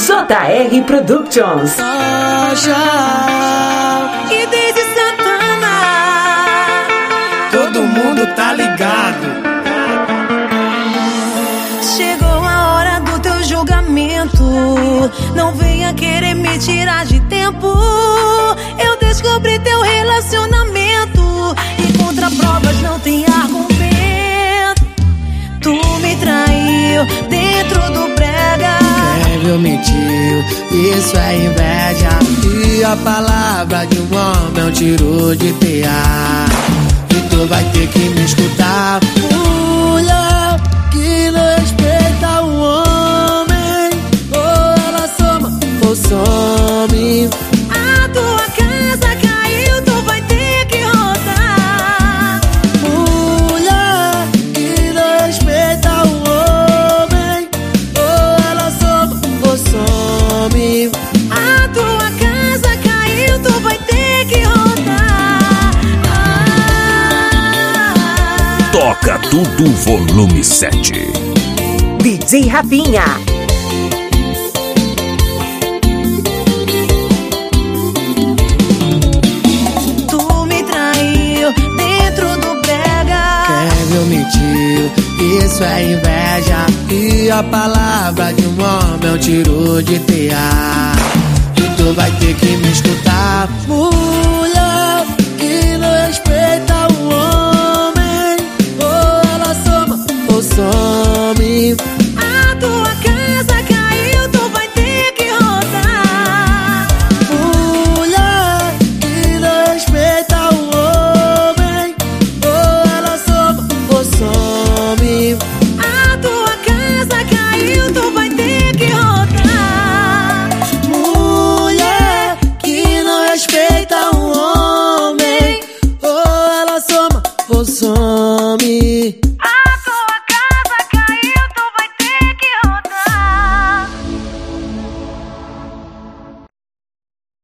JR Productions. E desde Santana, todo mundo tá ligado. chegou a hora do teu julgamento. Não venha querer me tirar de tempo. Eu descobri teu relacionamento e contra provas não tem argumento. Tu me traiu dentro do brega. Quem mentiu, isso é inveja. E a palavra de um homem é um tiro de tear. E tu vai ter que me escutar. Mulher que não respeita o homem, ou ela soma ou some. A tua casa caiu, tu vai ter que rodar. Mulher que não respeita o homem, ou ela soma ou some. A tua casa caiu, tu vai ter que rodar. Toca Tudo Volume 7. DJ Rafinha. Tu me traiu dentro do brega. Quem mentiu, isso é inveja. E a palavra de um homem é um tiro de tear. E tu vai ter que me escutar. Mulher que não respeita o homem, ou ela soma ou some.